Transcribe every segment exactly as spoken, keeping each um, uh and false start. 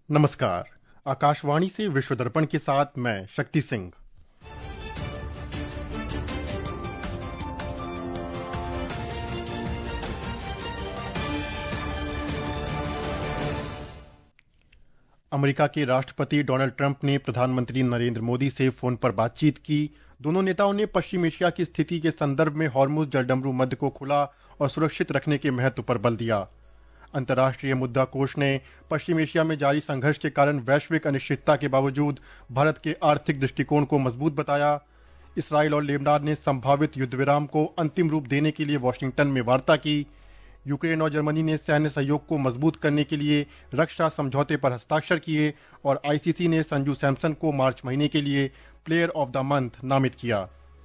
नमस्कार। आकाशवाणी से विश्व दर्पण के साथ मैं शक्ति सिंह। अमेरिका के राष्ट्रपति डोनाल्ड ट्रंप ने प्रधानमंत्री नरेंद्र मोदी से फोन पर बातचीत की। दोनों नेताओं ने पश्चिम एशिया की स्थिति के संदर्भ में हॉर्मुज जलडमरू मध्य को खुला और सुरक्षित रखने के महत्व पर बल दिया। अंतर्राष्ट्रीय मुद्रा कोष ने पश्चिम एशिया में जारी संघर्ष के कारण वैश्विक अनिश्चितता के बावजूद भारत के आर्थिक दृष्टिकोण को मजबूत बताया। इसराइल और लेबनान ने संभावित युद्ध विराम को अंतिम रूप देने के लिए वॉशिंगटन में वार्ता की। यूक्रेन और जर्मनी ने सैन्य सहयोग को मजबूत करने के लिए रक्षा समझौते पर हस्ताक्षर किए और आईसीसी ने संजू सैमसन को मार्च महीने के लिए प्लेयर ऑफ द मंथ नामित किया।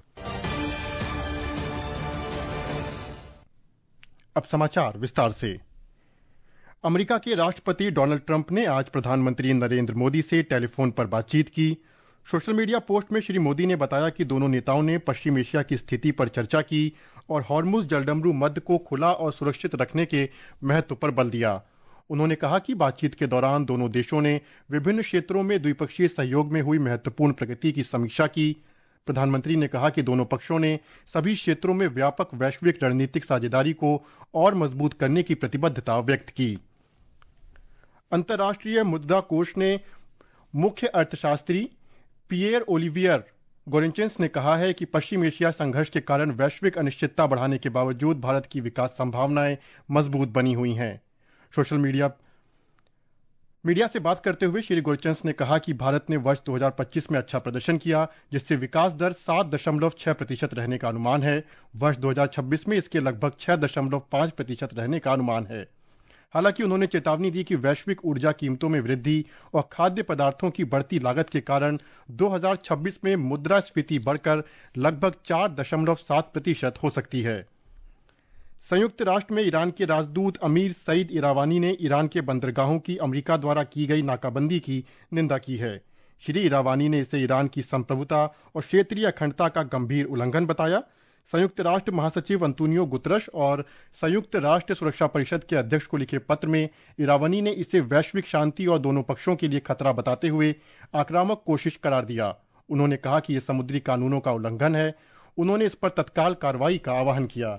अब समाचार विस्तार से। अमेरिका के राष्ट्रपति डोनाल्ड ट्रंप ने आज प्रधानमंत्री नरेंद्र मोदी से टेलीफोन पर बातचीत की। सोशल मीडिया पोस्ट में श्री मोदी ने बताया कि दोनों नेताओं ने पश्चिम एशिया की स्थिति पर चर्चा की और हॉर्मुज जलडमरू मध्य को खुला और सुरक्षित रखने के महत्व पर बल दिया। उन्होंने कहा कि बातचीत के दौरान दोनों देशों ने विभिन्न क्षेत्रों में द्विपक्षीय सहयोग में हुई महत्वपूर्ण प्रगति की समीक्षा की। प्रधानमंत्री ने कहा कि दोनों पक्षों ने सभी क्षेत्रों में व्यापक वैश्विक रणनीतिक साझेदारी को और मजबूत करने की प्रतिबद्धता व्यक्त की। अंतर्राष्ट्रीय मुद्रा कोष ने मुख्य अर्थशास्त्री पियर ओलिवियर गोरेंचेंस ने कहा है कि पश्चिम एशिया संघर्ष के कारण वैश्विक अनिश्चितता बढ़ाने के बावजूद भारत की विकास संभावनाएं मजबूत बनी हुई हैं। सोशल मीडिया मीडिया से बात करते हुए श्री गोरेंचेंस ने कहा कि भारत ने वर्ष दो हज़ार पच्चीस में अच्छा प्रदर्शन किया, जिससे विकास दर सात दशमलव छह प्रतिशत रहने का अनुमान है। वर्ष दो हज़ार छब्बीस में इसके लगभग छह दशमलव पाँच प्रतिशत रहने का अनुमान है। हालांकि उन्होंने चेतावनी दी कि वैश्विक ऊर्जा कीमतों में वृद्धि और खाद्य पदार्थों की बढ़ती लागत के कारण दो हज़ार छब्बीस में मुद्रास्फीति बढ़कर लगभग चार दशमलव सात प्रतिशत हो सकती है। संयुक्त राष्ट्र में ईरान के राजदूत अमीर सईद इरावानी ने ईरान के बंदरगाहों की अमेरिका द्वारा की गई नाकाबंदी की निंदा की है। श्री इरावानी ने इसे ईरान की संप्रभुता और क्षेत्रीय अखंडता का गंभीर उल्लंघन बताया। संयुक्त राष्ट्र महासचिव अंतोनियो गुतरश और संयुक्त राष्ट्र सुरक्षा परिषद के अध्यक्ष को लिखे पत्र में इरावानी ने इसे वैश्विक शांति और दोनों पक्षों के लिए खतरा बताते हुए आक्रामक कोशिश करार दिया। उन्होंने कहा कि यह समुद्री कानूनों का उल्लंघन है। उन्होंने इस पर तत्काल कार्रवाई का आह्वान किया।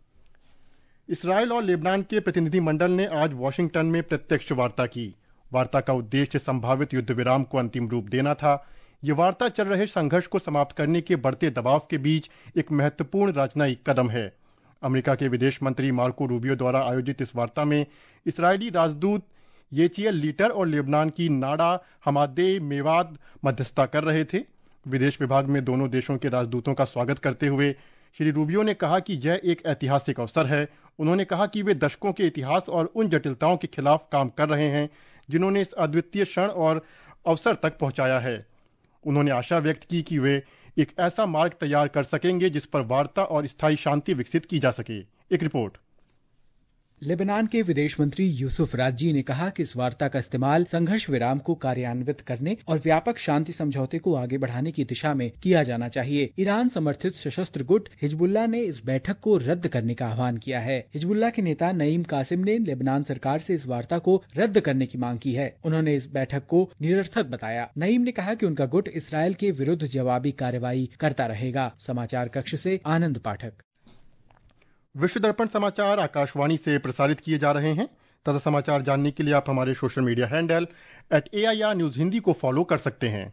इसराइल और लेबनान के प्रतिनिधिमंडल ने आज वॉशिंगटन में प्रत्यक्ष वार्ता की। वार्ता का उद्देश्य संभावित युद्ध विराम को अंतिम रूप देना था। ये वार्ता चल रहे संघर्ष को समाप्त करने के बढ़ते दबाव के बीच एक महत्वपूर्ण राजनयिक कदम है। अमेरिका के विदेश मंत्री मार्को रूबियो द्वारा आयोजित इस वार्ता में इसराइली राजदूत येचियल लीटर और लेबनान की नाडा हमादे मेवाद मध्यस्थता कर रहे थे। विदेश विभाग में दोनों देशों के राजदूतों का स्वागत करते हुए श्री रूबियो ने कहा कि यह एक ऐतिहासिक अवसर है। उन्होंने कहा कि वे दशकों के इतिहास और उन जटिलताओं के खिलाफ काम कर रहे हैं जिन्होंने इस अद्वितीय क्षण और अवसर तक पहुंचाया है। उन्होंने आशा व्यक्त की कि वे एक ऐसा मार्ग तैयार कर सकेंगे जिस पर वार्ता और स्थायी शांति विकसित की जा सके। एक रिपोर्ट। लेबनान के विदेश मंत्री यूसुफ राजी ने कहा कि इस वार्ता का इस्तेमाल संघर्ष विराम को कार्यान्वित करने और व्यापक शांति समझौते को आगे बढ़ाने की दिशा में किया जाना चाहिए। ईरान समर्थित सशस्त्र गुट हिजबुल्लाह ने इस बैठक को रद्द करने का आह्वान किया है। हिजबुल्लाह के नेता नईम कासिम ने लेबनान सरकार से इस वार्ता को रद्द करने की मांग की है। उन्होंने इस बैठक को निरर्थक बताया। नईम ने कहा कि उनका गुट इसराइल के विरुद्ध जवाबी कार्रवाई करता रहेगा। समाचार कक्ष से आनंद पाठक। विश्व दर्पण समाचार आकाशवाणी से प्रसारित किए जा रहे हैं। ताजा समाचार जानने के लिए आप हमारे social media handle at A I R news Hindi को फॉलो कर सकते हैं।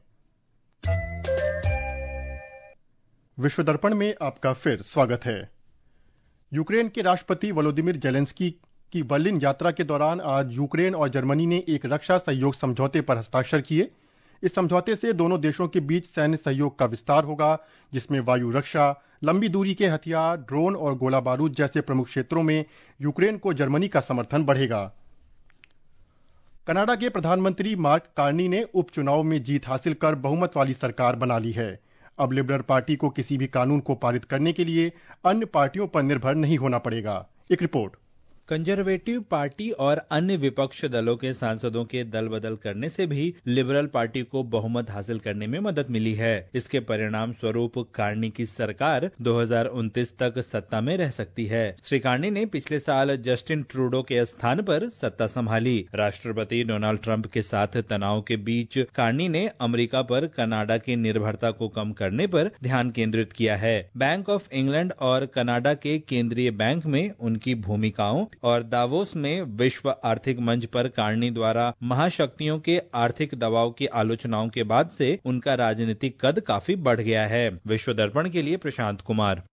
विश्व दर्पण में आपका फिर स्वागत है। यूक्रेन के राष्ट्रपति वोलोदिमिर जेलेंस्की की बर्लिन यात्रा के दौरान आज यूक्रेन और जर्मनी ने एक रक्षा सहयोग समझौते पर हस्ताक्षर किए। इस समझौते से दोनों देशों के बीच सैन्य सहयोग का विस्तार होगा, जिसमें वायु रक्षा, लंबी दूरी के हथियार, ड्रोन और गोला बारूद जैसे प्रमुख क्षेत्रों में यूक्रेन को जर्मनी का समर्थन बढ़ेगा। कनाडा के प्रधानमंत्री मार्क कार्नी ने उपचुनाव में जीत हासिल कर बहुमत वाली सरकार बना ली है। अब लिबरल पार्टी को किसी भी कानून को पारित करने के लिए अन्य पार्टियों पर निर्भर नहीं होना पड़ेगा। एक रिपोर्ट। कंजर्वेटिव पार्टी और अन्य विपक्ष दलों के सांसदों के दल बदल करने से भी लिबरल पार्टी को बहुमत हासिल करने में मदद मिली है। इसके परिणाम स्वरूप कार्नी की सरकार दो हज़ार उनतीस तक सत्ता में रह सकती है। श्री कार्नी ने पिछले साल जस्टिन ट्रूडो के स्थान पर सत्ता संभाली। राष्ट्रपति डोनाल्ड ट्रंप के साथ तनाव के बीच कार्नी ने अमेरिका पर कनाडा की निर्भरता को कम करने पर ध्यान केंद्रित किया है। बैंक ऑफ इंग्लैंड और कनाडा के केंद्रीय बैंक में उनकी भूमिकाओं और दावोस में विश्व आर्थिक मंच पर कार्नी द्वारा महाशक्तियों के आर्थिक दबाव की आलोचनाओं के बाद से उनका राजनीतिक कद काफी बढ़ गया है। विश्व दर्पण के लिए प्रशांत कुमार।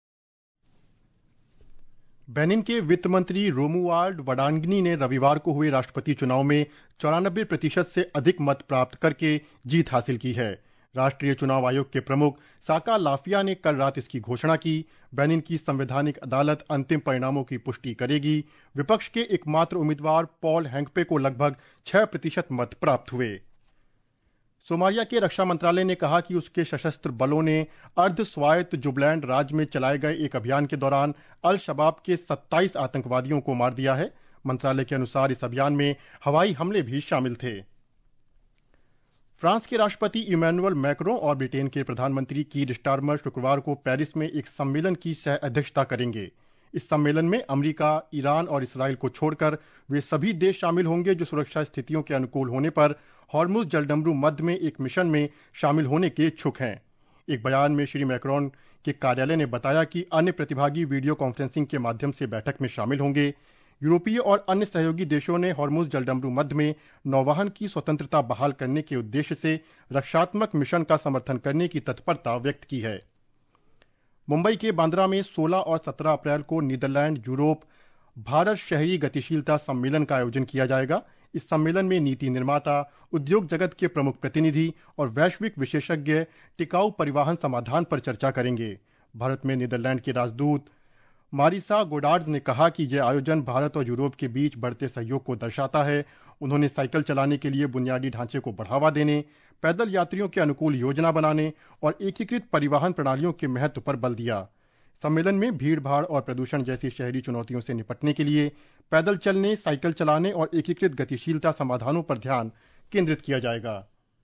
बेनिन के वित्त मंत्री रोमुआल्ड वडांगनी ने रविवार को हुए राष्ट्रपति चुनाव में चौरानबे प्रतिशत से अधिक मत प्राप्त करके जीत हासिल की है। राष्ट्रीय चुनाव आयोग के प्रमुख साका लाफिया ने कल रात इसकी घोषणा की। बेनिन की संवैधानिक अदालत अंतिम परिणामों की पुष्टि करेगी। विपक्ष के एकमात्र उम्मीदवार पॉल हैंगपे को लगभग छह प्रतिशत मत प्राप्त हुए। सोमालिया के रक्षा मंत्रालय ने कहा कि उसके सशस्त्र बलों ने अर्ध स्वायत्त जुबलैंड राज्य में चलाए गए एक अभियान के दौरान अल शबाब के सत्ताईस आतंकवादियों को मार दिया है। मंत्रालय के अनुसार इस अभियान में हवाई हमले भी शामिल थे। फ्रांस के राष्ट्रपति इमैनुअल मैक्रों और ब्रिटेन के प्रधानमंत्री कीर स्टारमर शुक्रवार को पेरिस में एक सम्मेलन की सह अध्यक्षता करेंगे। इस सम्मेलन में अमेरिका, ईरान और इसराइल को छोड़कर वे सभी देश शामिल होंगे जो सुरक्षा स्थितियों के अनुकूल होने पर हॉर्मुज जलडमरू मध्य में एक मिशन में शामिल होने के इच्छुक हैं। एक बयान में श्री मैक्रोन के कार्यालय ने बताया कि अन्य प्रतिभागी वीडियो कॉन्फ्रेंसिंग के माध्यम से बैठक में शामिल होंगे। यूरोपीय और अन्य सहयोगी देशों ने हॉर्मुज जलडमरू मध्य में नौवहन की स्वतंत्रता बहाल करने के उद्देश्य से रक्षात्मक मिशन का समर्थन करने की तत्परता व्यक्त की है। मुंबई के बांद्रा में सोलह और सत्रह अप्रैल को नीदरलैंड यूरोप भारत शहरी गतिशीलता सम्मेलन का आयोजन किया जाएगा। इस सम्मेलन में नीति निर्माता, उद्योग जगत के प्रमुख प्रतिनिधि और वैश्विक विशेषज्ञ टिकाऊ परिवहन समाधान पर चर्चा करेंगे। भारत में नीदरलैंड के राजदूत मारिसा गोडार्ड ने कहा कि यह आयोजन भारत और यूरोप के बीच बढ़ते सहयोग को दर्शाता है। उन्होंने साइकिल चलाने के लिए बुनियादी ढांचे को बढ़ावा देने, पैदल यात्रियों के अनुकूल योजना बनाने और एकीकृत परिवहन प्रणालियों के महत्व पर बल दिया। सम्मेलन में भीड़ भाड़ और प्रदूषण जैसी शहरी चुनौतियों से निपटने के लिए पैदल चलने, साइकिल चलाने और एकीकृत गतिशीलता समाधानों पर ध्यान केंद्रित किया जाएगा।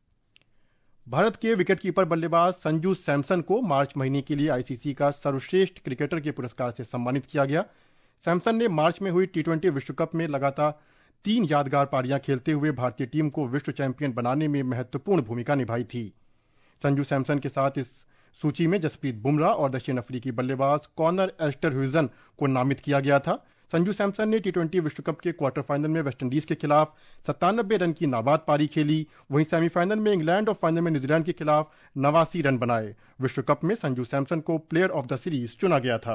भारत के विकेटकीपर बल्लेबाज संजू सैमसन को मार्च महीने के लिए आईसीसी का सर्वश्रेष्ठ क्रिकेटर के पुरस्कार से सम्मानित किया गया। सैमसन ने मार्च में हुई टी ट्वेंटी विश्व कप में लगातार तीन यादगार पारियां खेलते हुए भारतीय टीम को विश्व चैंपियन बनाने में महत्वपूर्ण भूमिका निभाई थी। संजू सैमसन के साथ इस सूची में जसप्रीत बुमराह और दक्षिण अफ्रीकी बल्लेबाज कॉनर एस्टरहुइजन को नामित किया गया था। संजू सैमसन ने टी ट्वेंटी विश्व कप के क्वार्टर फाइनल में वेस्टइंडीज के खिलाफ सत्तानबे रन की नाबाद पारी खेली। वहीं सेमीफाइनल में इंग्लैंड और फाइनल में न्यूजीलैंड के खिलाफ नवासी रन बनाए। विश्व कप में संजू सैमसन को प्लेयर ऑफ द सीरीज चुना गया था।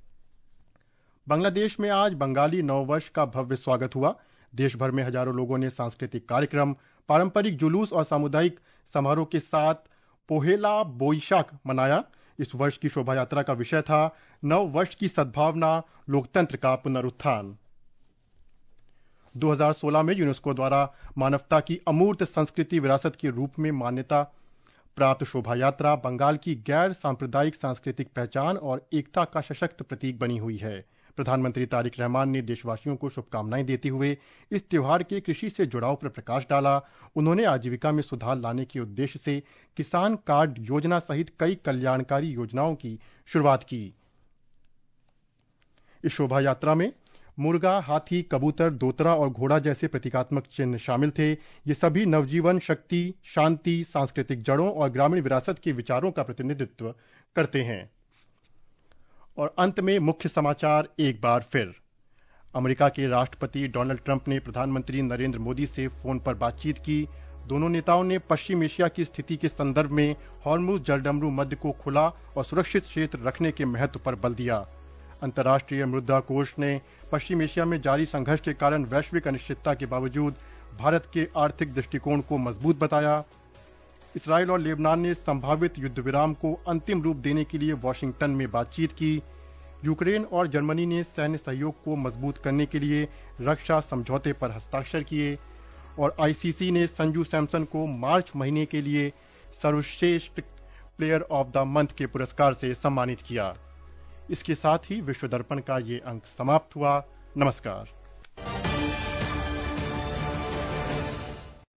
बांग्लादेश में आज बंगाली नववर्ष का भव्य स्वागत हुआ। देश भर में हजारों लोगों ने सांस्कृतिक कार्यक्रम, पारंपरिक जुलूस और सामुदायिक समारोह के साथ पोहेला बोईशाख मनाया। इस वर्ष की शोभा यात्रा का विषय था नव वर्ष की सद्भावना, लोकतंत्र का पुनरुत्थान। दो हज़ार सोलह में यूनेस्को द्वारा मानवता की अमूर्त संस्कृति विरासत के रूप में मान्यता प्राप्त शोभा यात्रा बंगाल की गैर सांप्रदायिक सांस्कृतिक पहचान और एकता का सशक्त प्रतीक बनी हुई है। प्रधानमंत्री तारिक रहमान ने देशवासियों को शुभकामनाएं देते हुए इस त्योहार के कृषि से जुड़ाव पर प्रकाश डाला। उन्होंने आजीविका में सुधार लाने के उद्देश्य से किसान कार्ड योजना सहित कई कल्याणकारी योजनाओं की शुरुआत की। इस शोभा यात्रा में मुर्गा, हाथी, कबूतर, दोतरा और घोड़ा जैसे प्रतीकात्मक चिन्ह शामिल थे। ये सभी नवजीवन, शक्ति, शांति, सांस्कृतिक जड़ों और ग्रामीण विरासत के विचारों का प्रतिनिधित्व करते हैं। और अंत में मुख्य समाचार एक बार फिर। अमेरिका के राष्ट्रपति डोनाल्ड ट्रंप ने प्रधानमंत्री नरेंद्र मोदी से फोन पर बातचीत की। दोनों नेताओं ने पश्चिम एशिया की स्थिति के संदर्भ में हॉर्मुज जलडमरू मध्य को खुला और सुरक्षित क्षेत्र रखने के महत्व पर बल दिया। अंतर्राष्ट्रीय मुद्रा कोष ने पश्चिम एशिया में जारी संघर्ष के कारण वैश्विक अनिश्चितता के बावजूद भारत के आर्थिक दृष्टिकोण को मजबूत बताया। इसराइल और लेबनान ने संभावित युद्ध विराम को अंतिम रूप देने के लिए वॉशिंगटन में बातचीत की। यूक्रेन और जर्मनी ने सैन्य सहयोग को मजबूत करने के लिए रक्षा समझौते पर हस्ताक्षर किए। और आईसीसी ने संजू सैमसन को मार्च महीने के लिए सर्वश्रेष्ठ प्लेयर ऑफ द मंथ के पुरस्कार से सम्मानित किया। इसके साथ ही विश्व दर्पण का ये अंक समाप्त हुआ। नमस्कार।